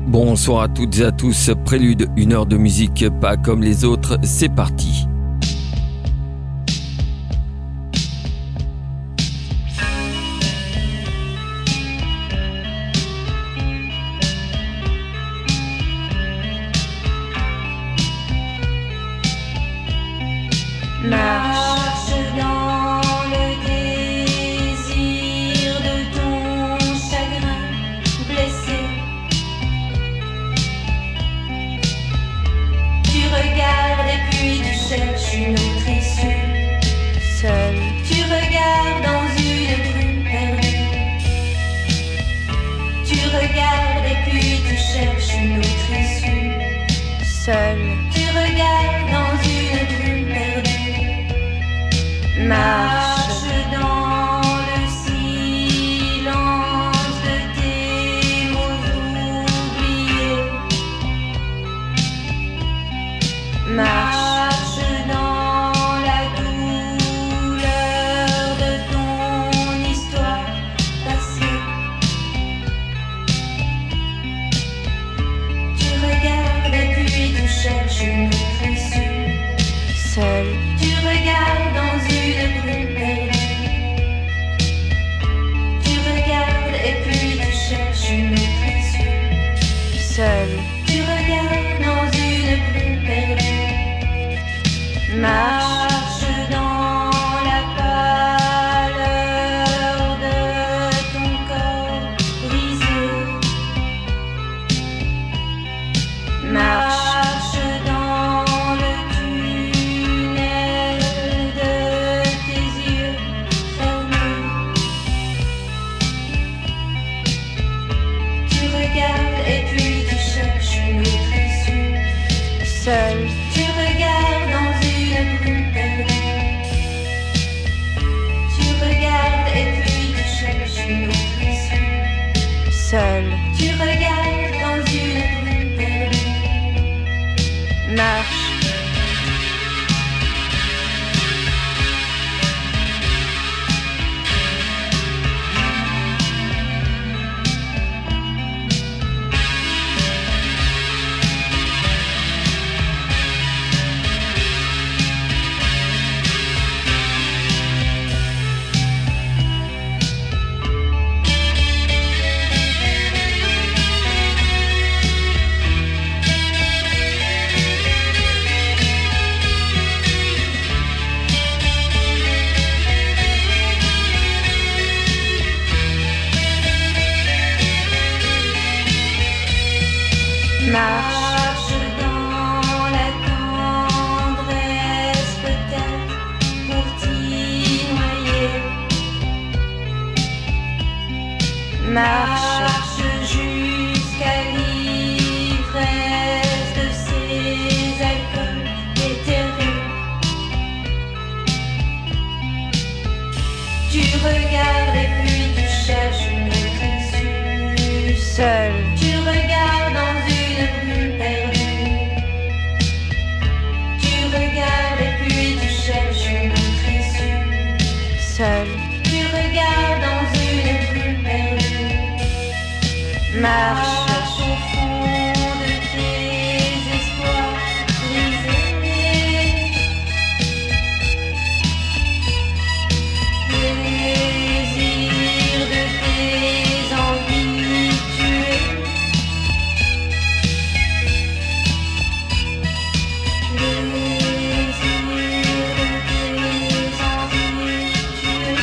Bonsoir à toutes et à tous, Prélude, une heure de musique pas comme les autres, c'est parti. Marche dans le désir de ton chagrin blessé. Tu regardes et puis tu cherches une autre issue. Seul, tu regardes dans une brume perdue. Tu regardes et puis tu cherches une autre issue. Seul, tu regardes dans une brume perdue. Marche dans le silence de tes mots oubliés. Marche dans la douleur de ton histoire passée. Tu regardes et puis tu cherches une autre issue. Seul, tu regardes dans une brume perdue. Tu regardes et puis tu cherches une autre issue. Seul, tu regardes dans une brume perdue. Marche dans la pâleur de ton corps brisé. Marche dans le tunnel de tes yeux fermés. Tu regardes et puis tu cherches une autre issue. Seul, tu regardes dans une brume perdue. Tu regardes et puis tu cherches une autre issue. Seul, tu regardes dans une brume perdue. Marche. Marche dans la tendresse peut-être pour t'y noyer. Marche jusqu'à l'ivresse de ces alcools éthérés. Tu regardes et puis tu cherches une autre issue. Seul, tu regardes dans une brume perdue. Tu regardes et puis tu cherches une autre issue. Seul, tu regardes dans une brume perdue. Marche au fond de tes espoirs brisés. Désir de tes envies tuées. Désir de tes envies tuées.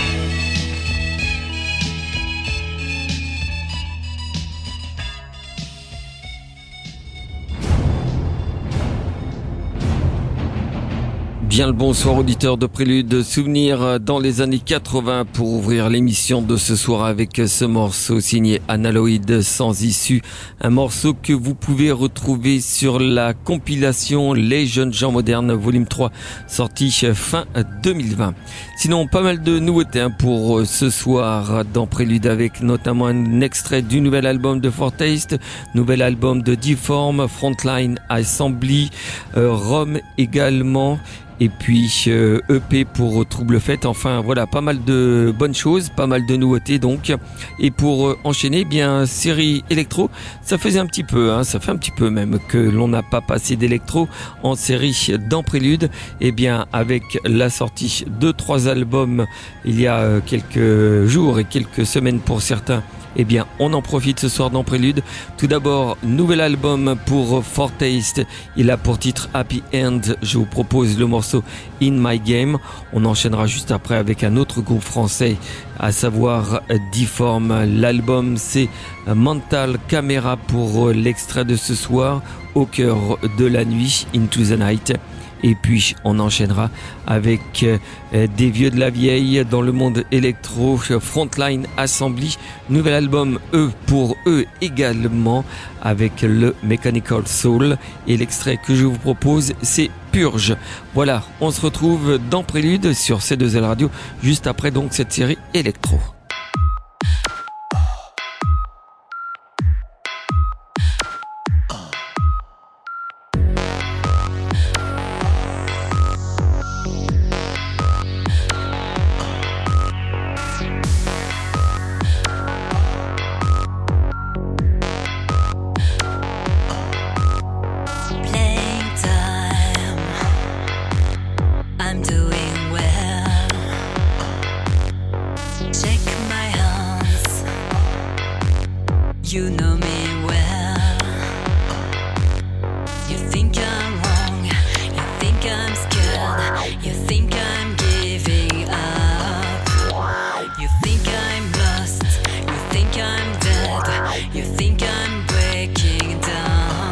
Bien le bonsoir auditeurs de Prélude, souvenirs dans les années 80 pour ouvrir l'émission de ce soir avec ce morceau signé Analoïde sans issue, un morceau que vous pouvez retrouver sur la compilation Les Jeunes Gens Modernes volume 3 sorti fin 2020. Sinon pas mal de nouveautés pour ce soir dans Prélude avec notamment un extrait du nouvel album de Fortaste, nouvel album de Deform, Frontline Assembly, Rome également. et puis EP pour Trouble Fête. Enfin voilà, pas mal de bonnes choses, pas mal de nouveautés donc. Et pour enchaîner, bien série électro, ça faisait un petit peu, ça fait un petit peu même que l'on n'a pas passé d'électro en série dans Prélude. Et bien avec la sortie de 3 albums il y a quelques jours et quelques semaines pour certains, eh bien, on en profite ce soir dans Prélude. Tout d'abord, nouvel album pour Fortaste. Il a pour titre Happy End. Je vous propose le morceau In My Game. On enchaînera juste après avec un autre groupe français, à savoir Deform. L'album, c'est Mental Camera pour l'extrait de ce soir, Au cœur de la nuit, Into the Night. Et puis on enchaînera avec des vieux de la vieille dans le monde électro, Frontline Assembly, nouvel album pour eux également avec le Mechanical Soul, et l'extrait que je vous propose c'est Purge. Voilà, on se retrouve dans Prélude sur C2L Radio juste après donc cette série électro. You know me well. You think I'm wrong, you think I'm scared, you think I'm giving up. You think I'm lost, you think I'm dead, you think I'm breaking down.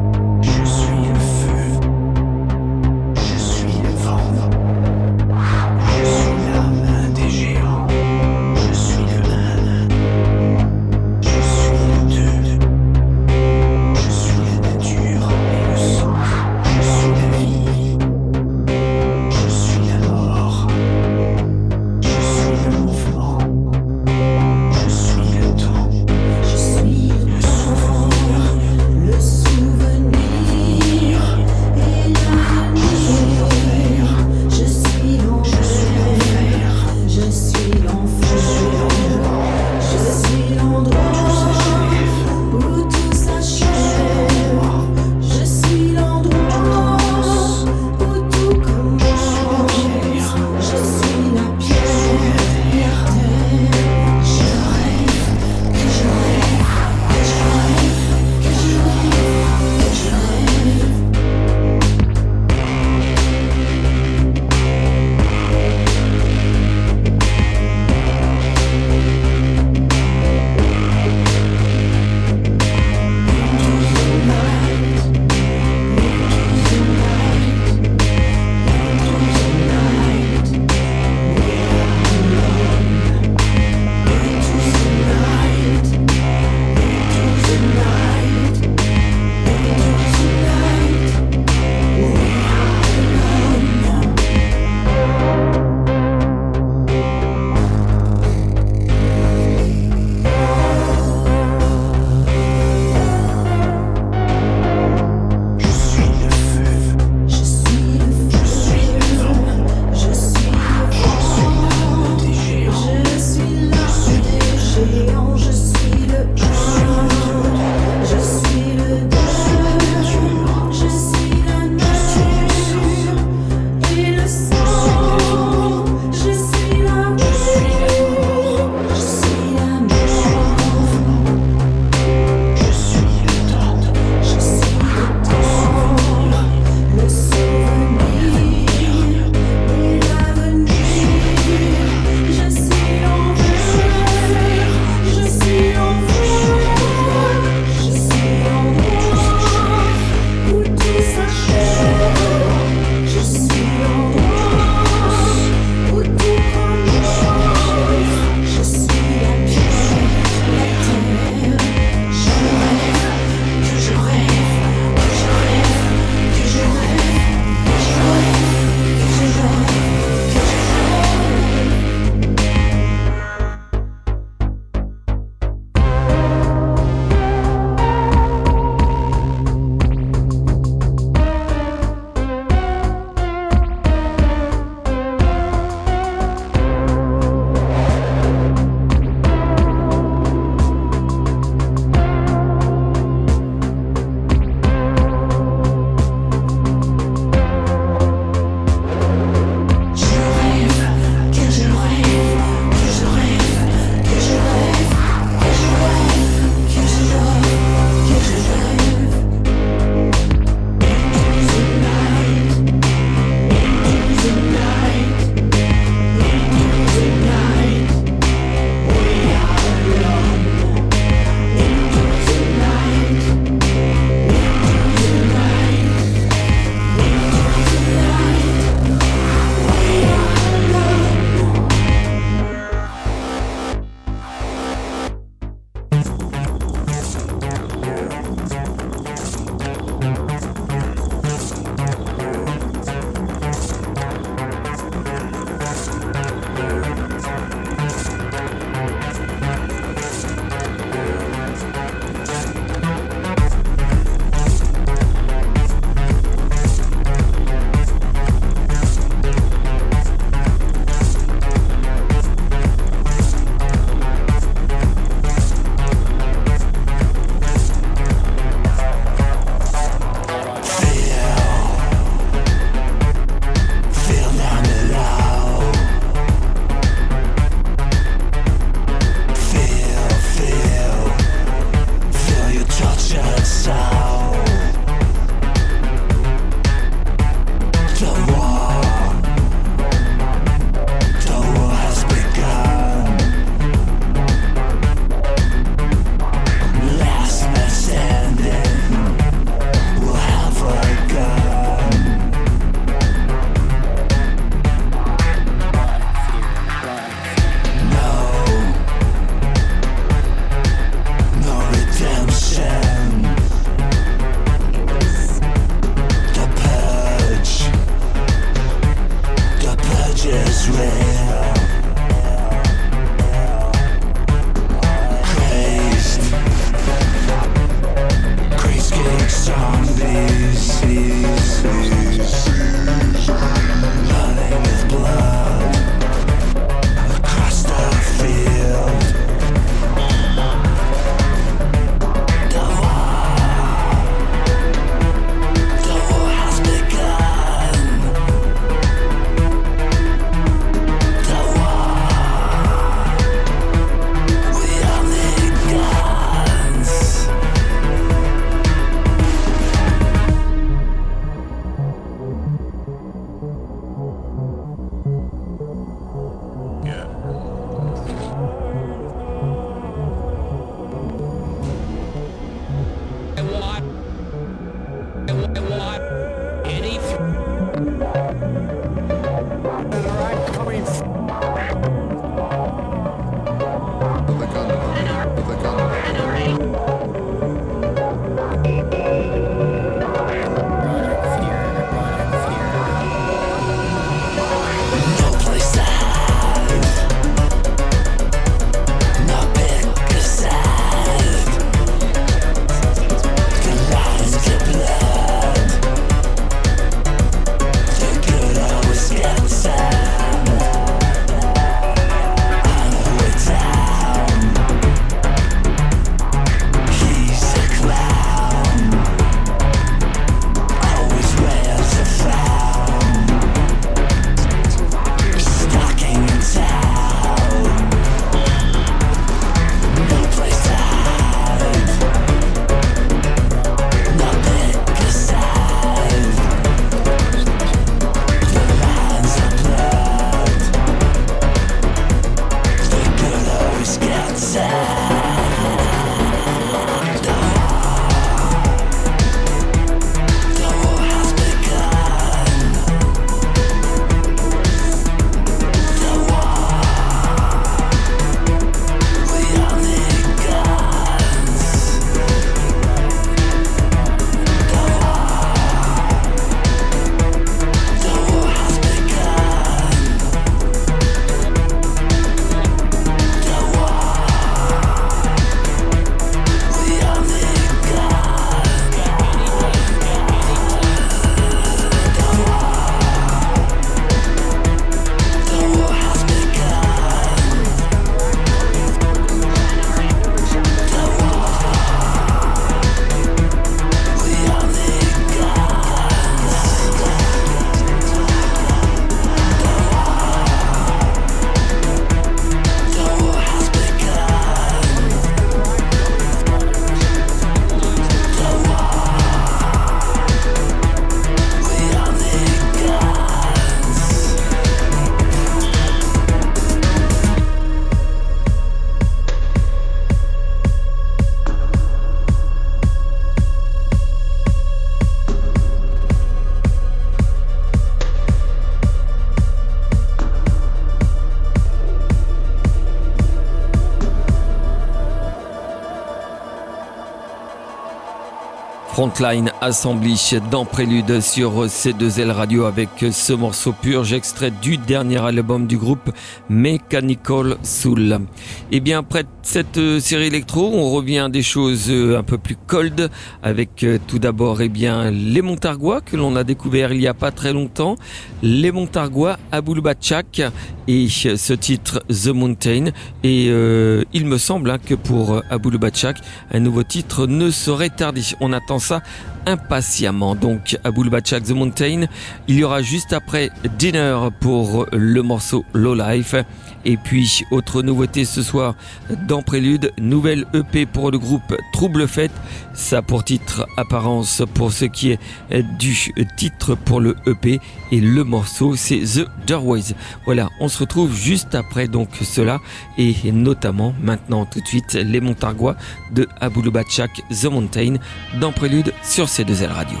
Frontline Assembly dans Prélude sur C2L Radio avec ce morceau purge extrait du dernier album du groupe Mechanical Soul. Et bien après cette série électro, on revient à des choses un peu plus cold avec tout d'abord les Montargois que l'on a découvert il y a pas très longtemps. Les Montargois, Aboul Batchak et ce titre The Mountain. Et il me semble que pour Aboul Batchak, un nouveau titre ne saurait tarder. On attend ça impatiemment. Donc Aboul Batchak The Mountain, il y aura juste après Dinner pour le morceau Low Life. Et puis autre nouveauté ce soir dans Prélude, nouvelle EP pour le groupe Trouble Fête. Ça pour titre Apparence pour ce qui est du titre pour le EP, et le morceau c'est The Doorways. Voilà, on se retrouve juste après donc cela, et notamment maintenant tout de suite les Montargois de Aboul Batchak The Mountain dans Prélude sur C2L Radio.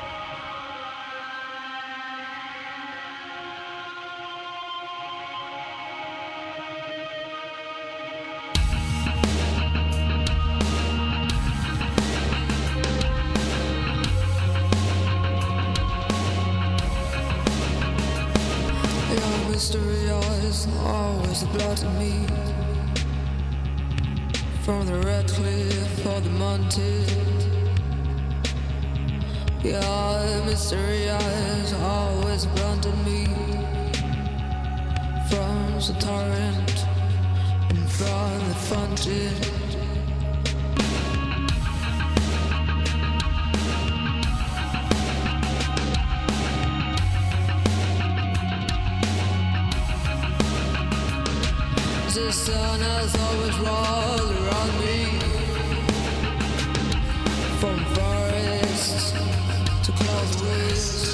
Mystery eyes, always the blood in me. From the red cliff or the mountain. Yeah, mystery eyes, always the blood in me. From the torrent and from the fountain. The sun has always rolled around me. From forests to clouds winds.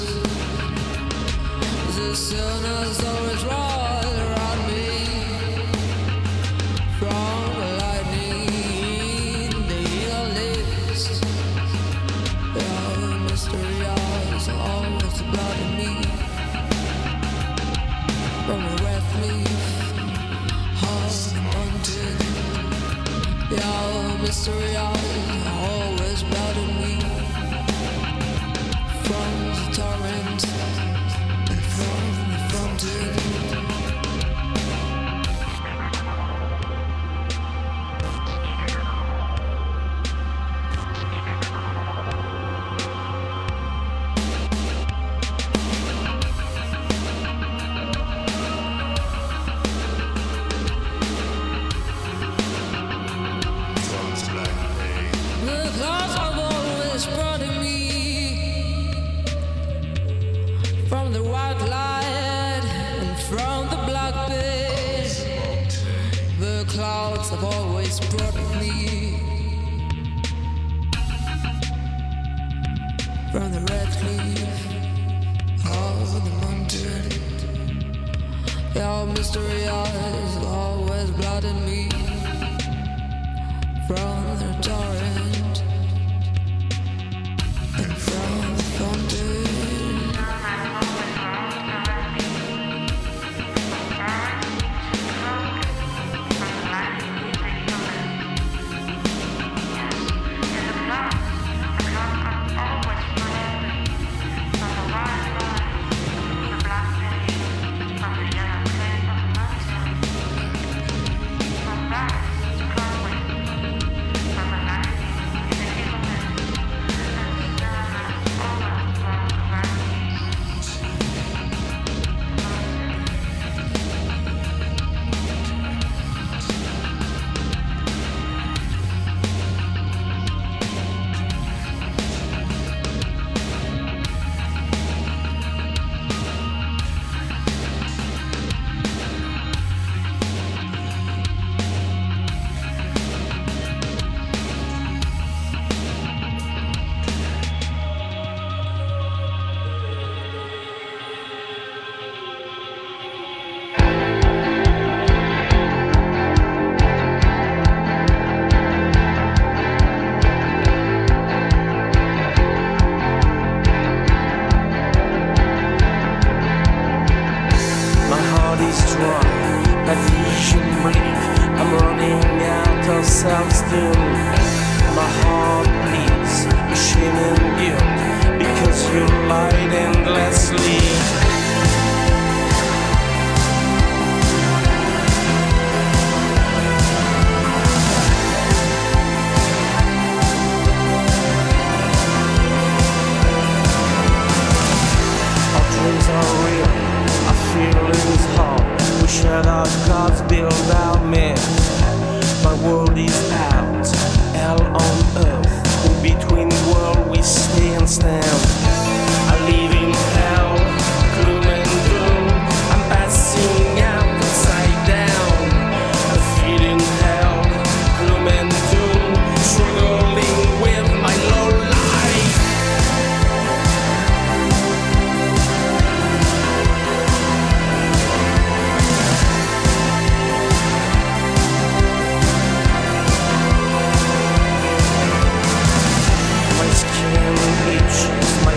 The sun has always rolled around me. From lightning in the east. The mystery has always blooded me. From the red leaf. The mystery always bothered me. From the torrent and from the fountain. Clouds have always brought me. From the red cliff of the mountain. Your mystery eyes always blooded me. From the torrent and from the fountain. Self still, my heart beats, machine you lied endlessly. Our dreams are real, our feelings hard. We share our gods, build our myth. My world is out, hell on earth. In between world we stay and stand. I live in hell, gloom and doom. I'm passing out upside down. I feel in hell, gloom and doom. Struggling with my low life. My skin itches, my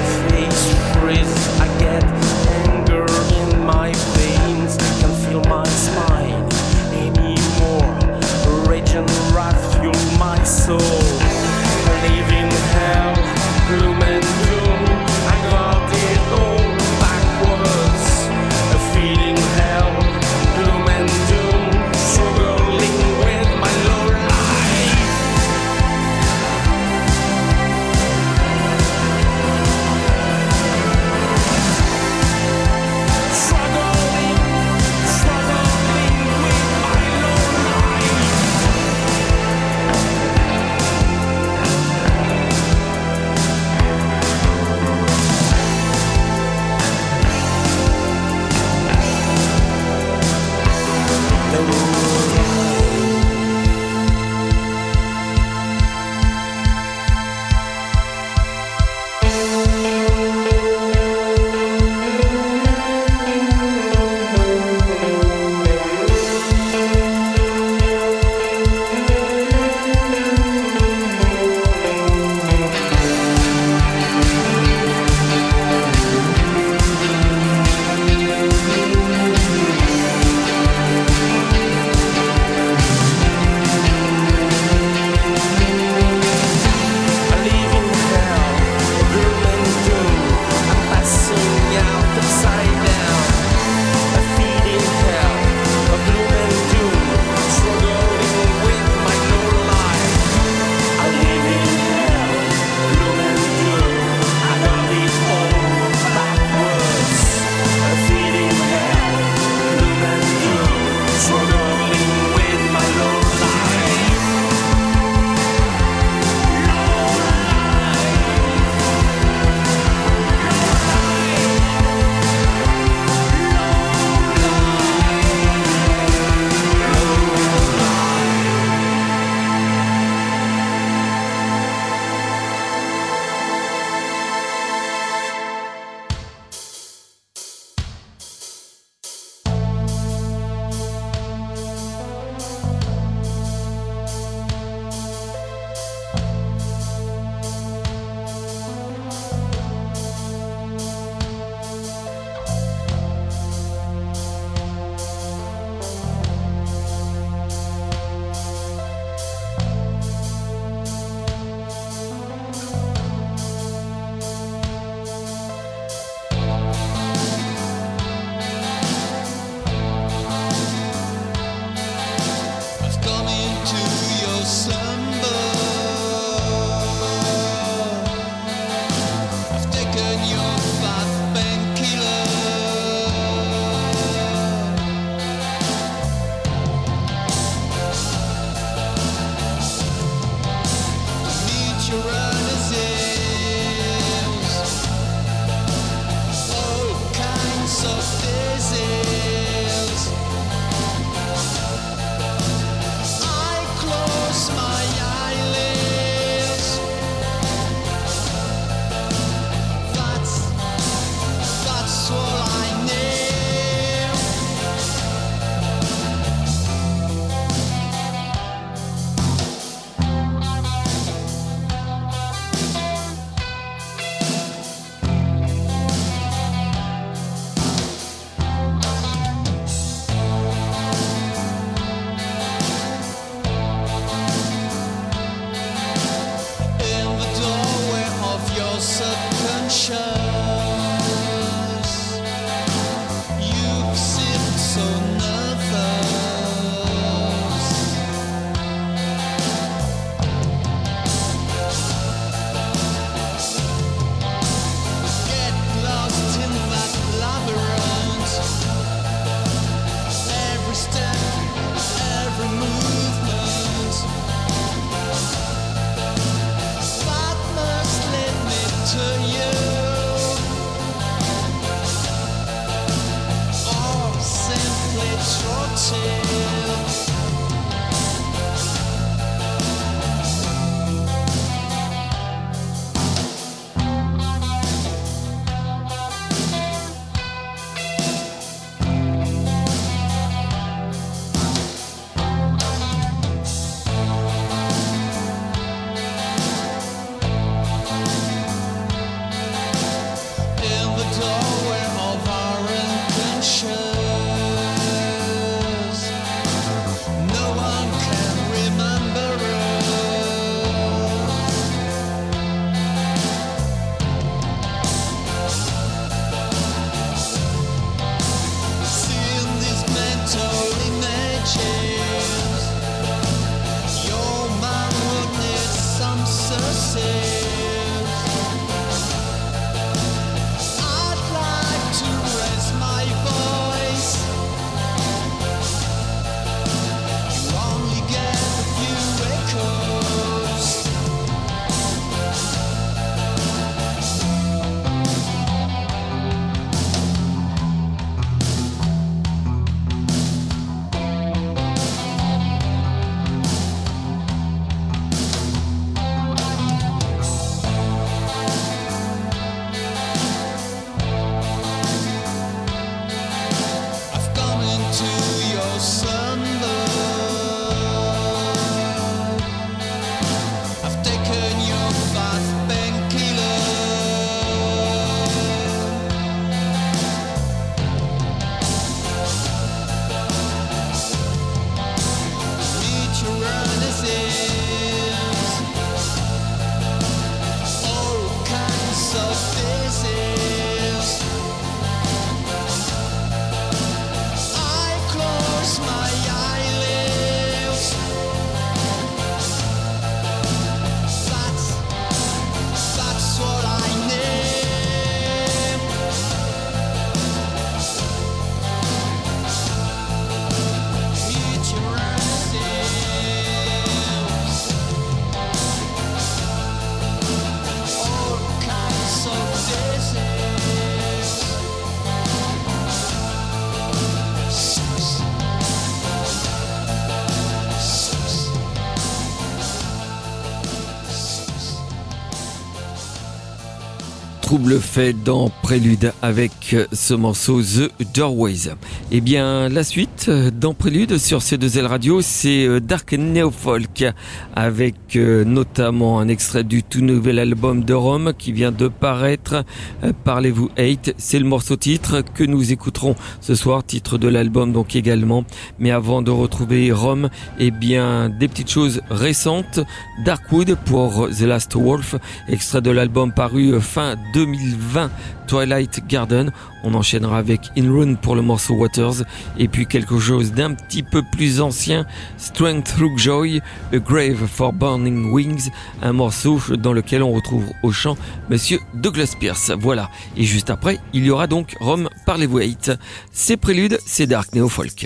trouble fait dans Prélude avec ce morceau The Doorways. Eh bien, la suite dans Prélude sur C2L Radio, c'est Dark Neo Folk avec notamment un extrait du tout nouvel album de Rome qui vient de paraître, Parlez-vous Hate. C'est le morceau titre que nous écouterons ce soir, titre de l'album donc également. Mais avant de retrouver Rome, eh bien, des petites choses récentes. Darkwood pour The Last Wolf, extrait de l'album paru fin 2020, Twilight Garden. On enchaînera avec In Rune pour le morceau Waters, et puis quelque chose d'un petit peu plus ancien, Strength Through Joy, A Grave for Burning Wings, un morceau dans lequel on retrouve au chant Monsieur Douglas Pierce. Voilà, et juste après, il y aura donc Rome, Parlez-vous Hate. C'est Prélude, c'est Dark Neo Folk.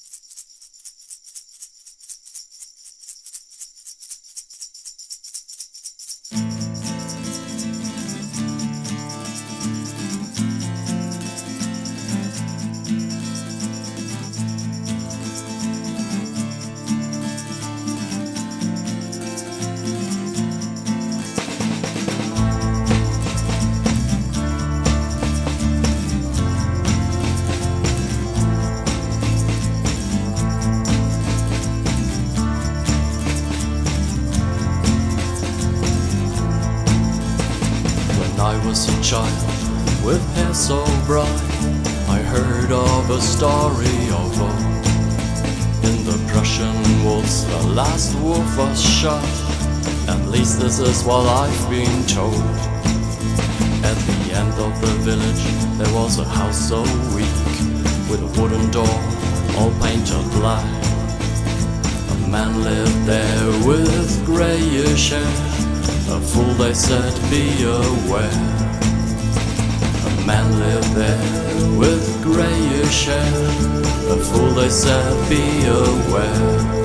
With hair so bright, I heard of a story of old. In the Prussian woods, the last wolf was shot. At least this is what I've been told. At the end of the village, there was a house so weak, with a wooden door, all painted black. A man lived there with greyish hair. A fool, they said, be aware. A man lived there with greyish hair. A fool, they said, be aware.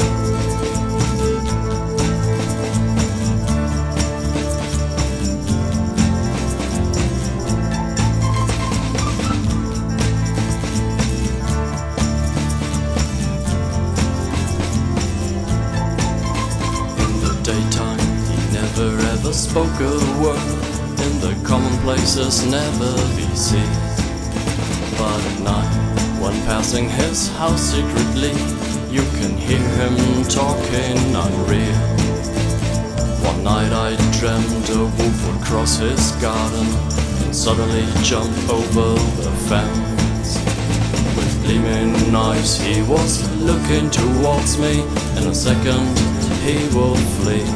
In the daytime, he never ever spoke a word. In the commonplaces never be seen. But at night, when passing his house secretly, you can hear him talking unreal. One night I dreamt a wolf would cross his garden and suddenly jump over the fence. With gleaming eyes he was looking towards me. In a second he will flee.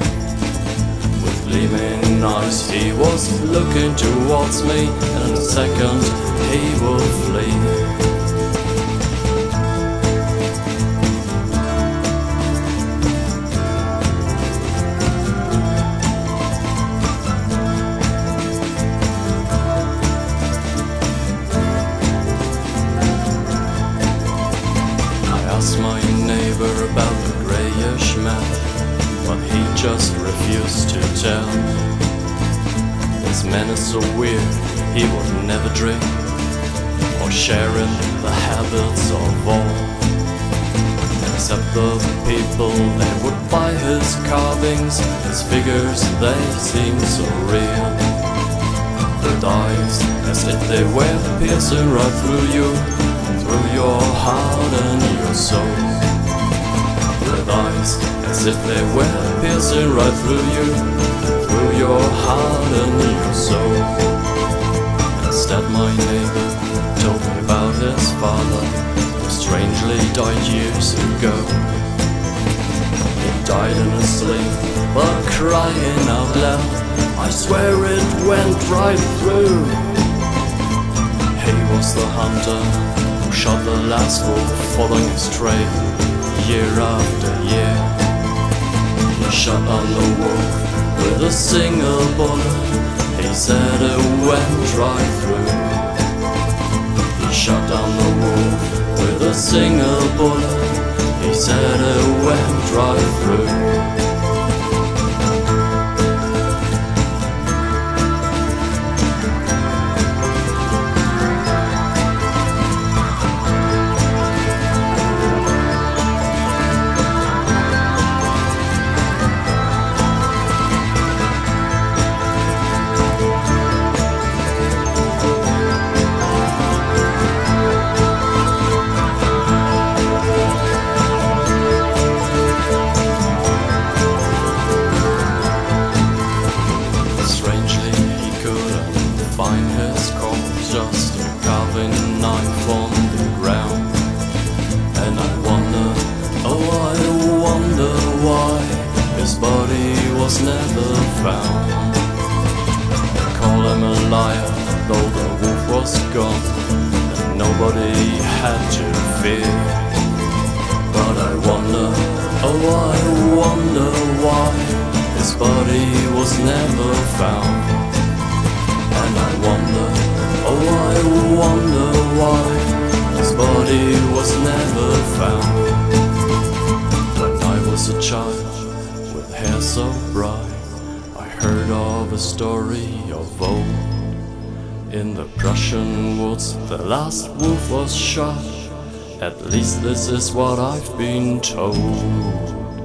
Gleaming eyes, he was looking towards me, and in a second he will flee. I asked my neighbor about the greyish man, but he just refused to tell. This man is so weird, he would never drink or share in the habits of all. Except the people, they would buy his carvings, his figures, they seem so real. With eyes as if they were piercing right through you, through your heart and your soul. With eyes as if they were piercing right through you, through your heart and your soul. Instead my neighbor told me about his father, who strangely died years ago. He died in his sleep, but crying out loud, I swear it went right through. He was the hunter who shot the last wolf, following his trail year after year. He shot on the wolf with a single bullet. He said it went right through. He shot down the wolf with a single bullet. He said it went right through. was never found. They call him a liar, though the wolf was gone, and nobody had to fear. But I wonder, oh I wonder why his body was never found. And I wonder, oh I wonder why his body was never found. When I was a child with hair so bright, I heard of a story of old. In the Prussian woods the last wolf was shot. At least this is what I've been told.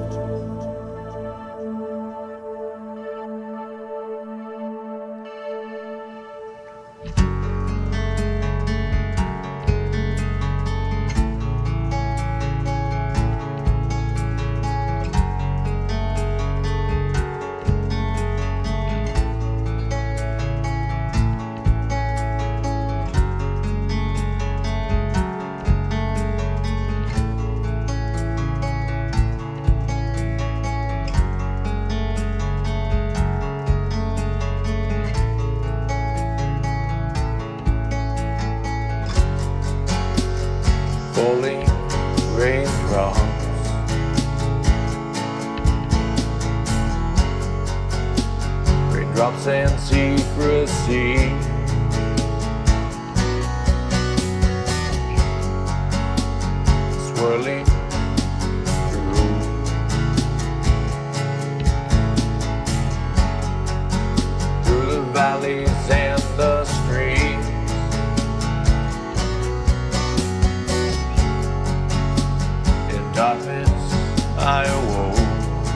Falling raindrops, raindrops and secrecy, swirling through the valleys and the streams. Darkness I awoke.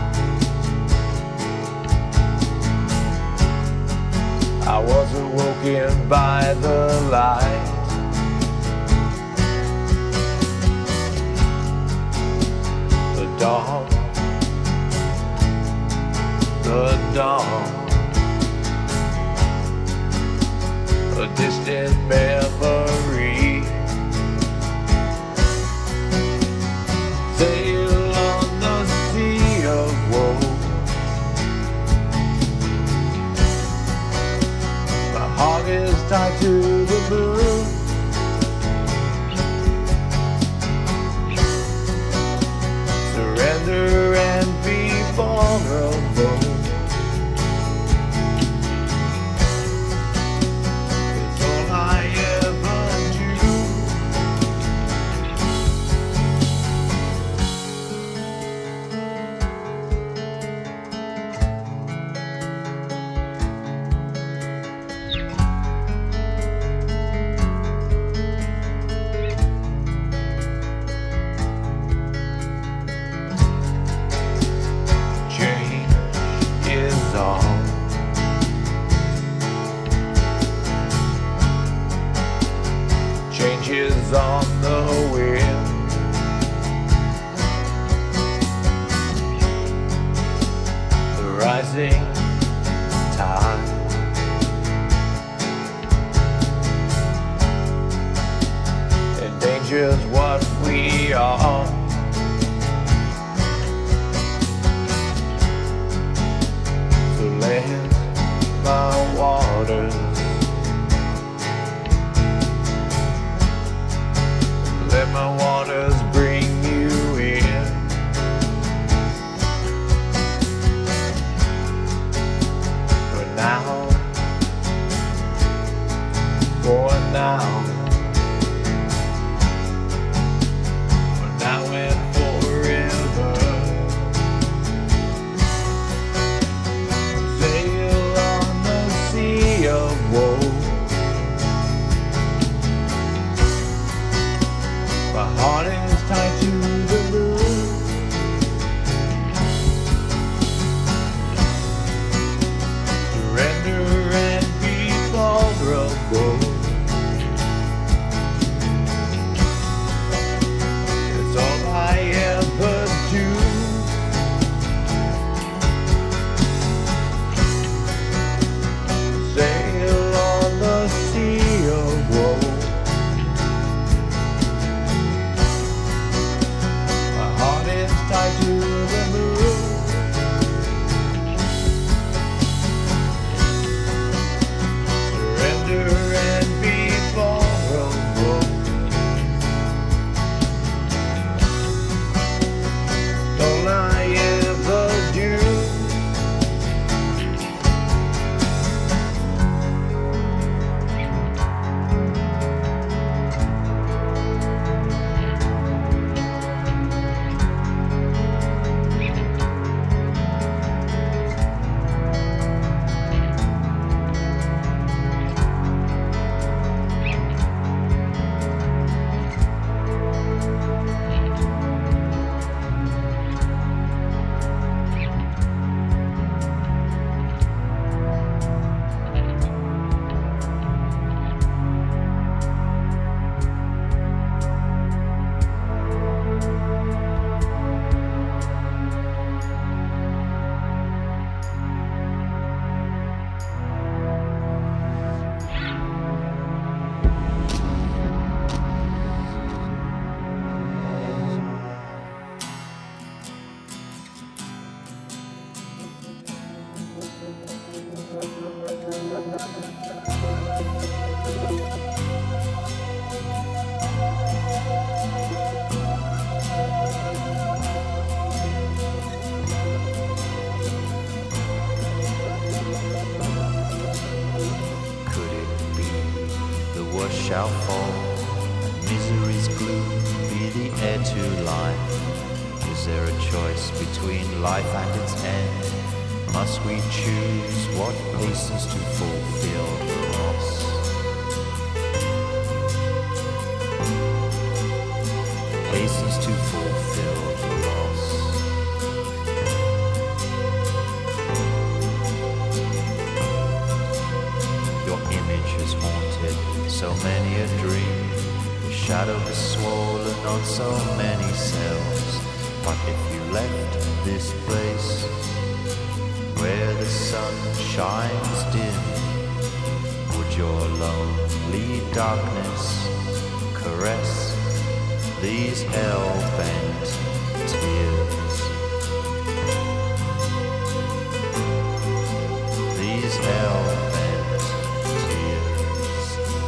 I was awoken by the light. The dawn, a distant memory. Sail on the sea of woe. My heart is tied to the moon. Surrender and be vulnerable. It's all I ever do. Changes on the wind. The rising tide. Endangers what we are. So let my waters, let my waters bring you in. shall fall, and misery's gloom be the heir to life. Is there a choice between life and its end? Must we choose what hastens to fulfill the loss? Hastens to fulfill the loss. Your image has haunted so many a dream. The shadow has swollen on so many cells. But if you left this place where the sun shines dim, would your lonely darkness caress these hell-bent tears? These hell-bent tears.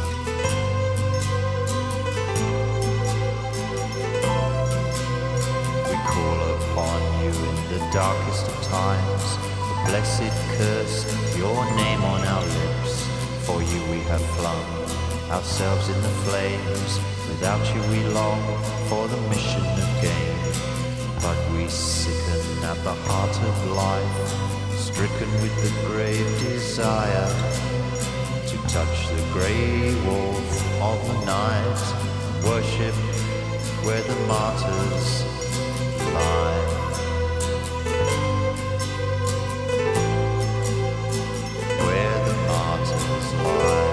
We call upon you in the darkest of times, the blessed curse, your name on our lips. For you we have flung ourselves in the flames. Without you we long for the mission of gain. But we sicken at the heart of life, stricken with the grave desire to touch the grey wolf of the night, worship where the martyrs lie. Where the martyrs lie.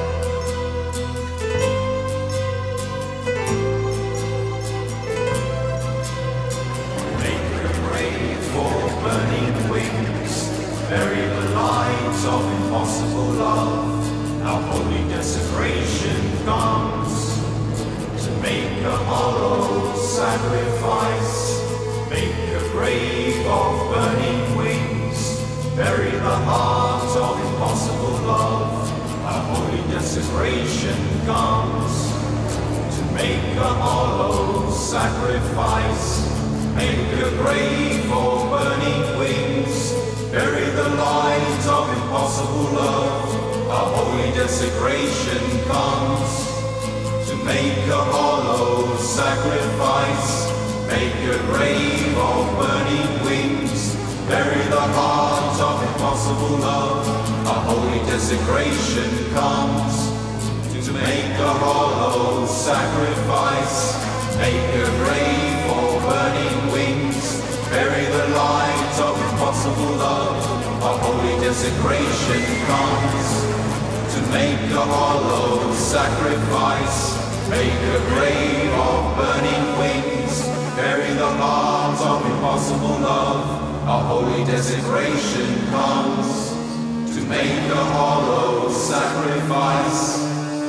Bury the lines of impossible love. Our holy desecration comes to make a hollow sacrifice. Make a grave of burning wings. Bury the heart of impossible love. Our holy desecration comes to make a hollow sacrifice. Make a grave of burning wings. Bury the lines of impossible love. Our holy desecration comes to make a hollow sacrifice. Make a grave of burning wings. Bury the heart of impossible love. Our holy desecration comes to make a hollow sacrifice. Make a grave of burning wings. Bury the light of impossible love. Our holy desecration comes to make a hollow sacrifice. Make a grave of burning wings. Bury the heart of impossible love. Our holy desecration comes to make a hollow sacrifice.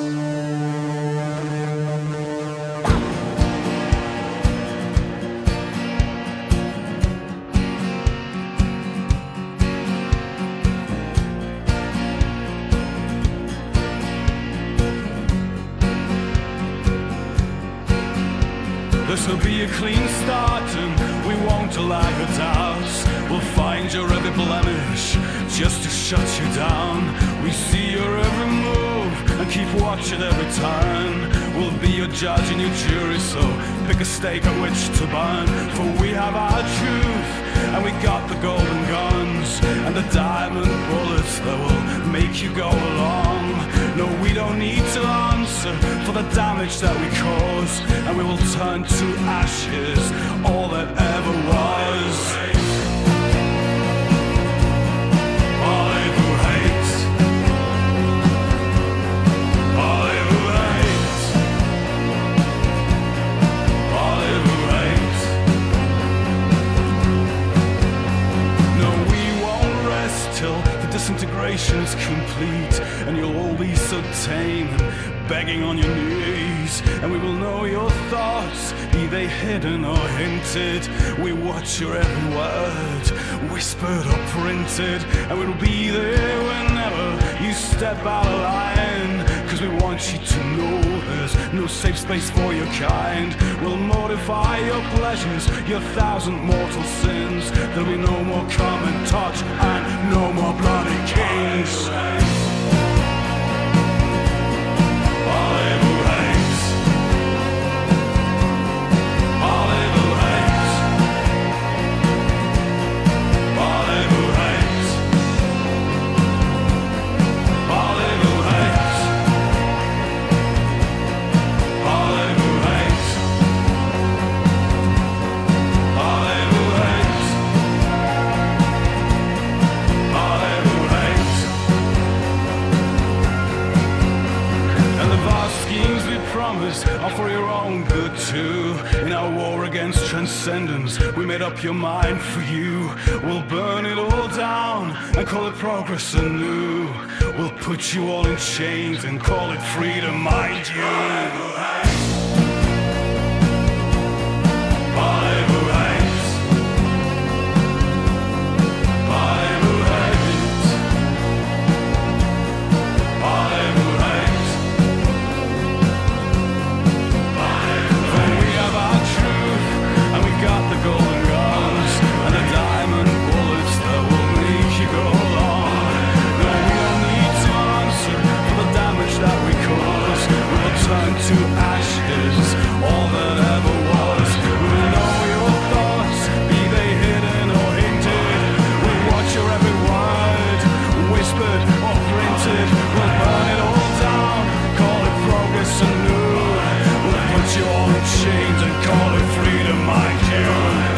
This'll be a clean start and we won't allow your doubts. We'll find your every blemish just to shut you down. We see your every move and keep watching every turn. We'll be your judge and your jury, so pick a stake at which to burn. For we have our truth and we got the golden guns and the diamond bullets that will make you go along. No, we don't need to answer for the damage that we cause, and we will turn to ashes all that ever was. I who hate, I who hate, I who hate. No, we won't rest till the disintegration is complete, and you'll all be so tame and begging on your knees. And we will know your thoughts, be they hidden or hinted. We watch your every word, whispered or printed, and we'll be there whenever you step out of line. Cause we want you to know there's no safe space for your kind. We'll mortify your pleasures, your thousand mortal sins. There'll be no more common touch and no more bloody kings. I who descendants. We made up your mind for you. We'll burn it all down and call it progress anew. We'll put you all in chains and call it freedom, mind you. Bible hates. Bible hates. Bible hates. Bible hates. For we have our truth and we got the golden guns and the diamond bullets that will make you go long. No, we don't need to answer for the damage that we cause. We'll turn to ashes all that ever was. We'll know your thoughts, be they hidden or hinted. We'll watch your every word, whispered or printed. We'll burn it all down, call it progress anew. We'll put you all in chains and call it freedom, mind you.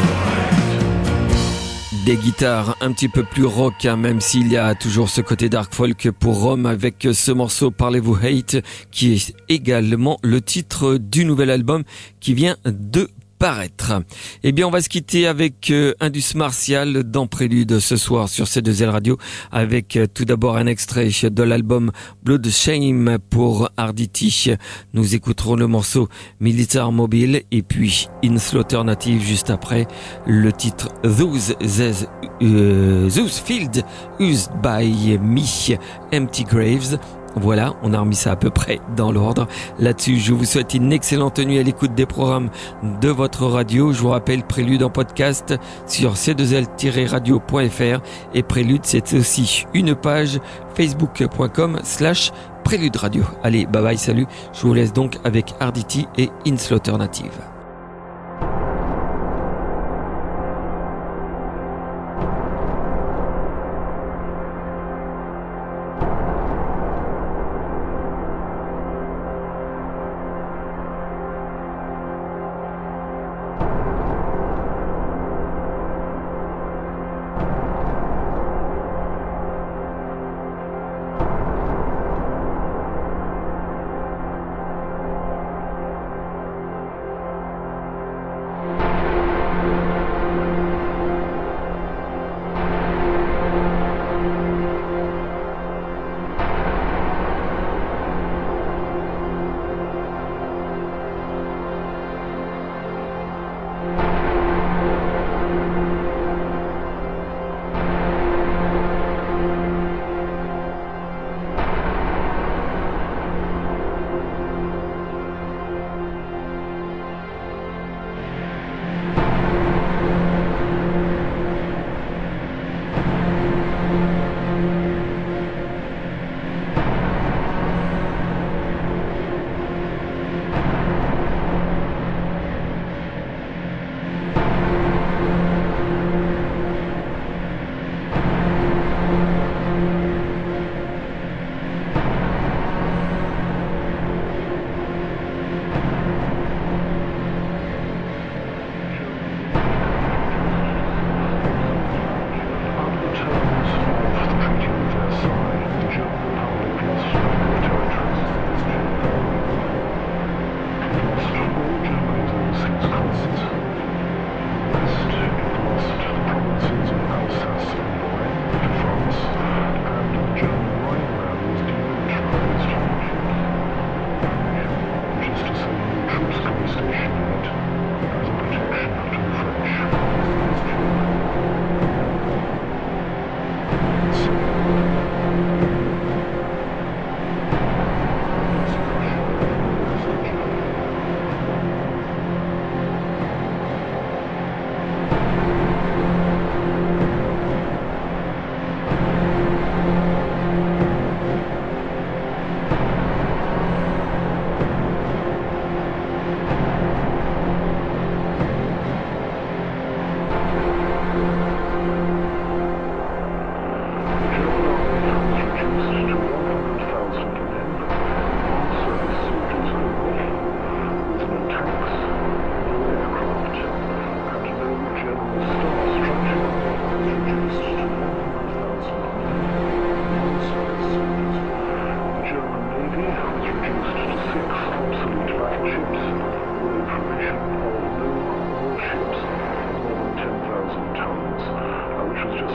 Des guitares un petit peu plus rock, hein, même s'il y a toujours ce côté dark folk pour Rome avec ce morceau Parlez-vous Hate, qui est également le titre du nouvel album qui vient de paraître. Eh bien, on va se quitter avec Indus Martial dans Prélude ce soir sur C2L Radio avec tout d'abord un extrait de l'album Blood Shame pour Arditi. Nous écouterons le morceau Militaire Mobile et puis In Slaughternative juste après le titre Those Fields Used by Me, Empty Graves. Voilà, on a remis ça à peu près dans l'ordre. Là-dessus, je vous souhaite une excellente nuit à l'écoute des programmes de votre radio. Je vous rappelle Prélude en podcast sur c2l-radio.fr et Prélude, c'est aussi une page facebook.com/Prélude Radio. Allez, bye bye, salut. Je vous laisse donc avec Arditi et In Slaughternative.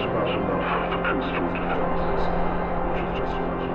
not enough for peaceful defense, which is just enough.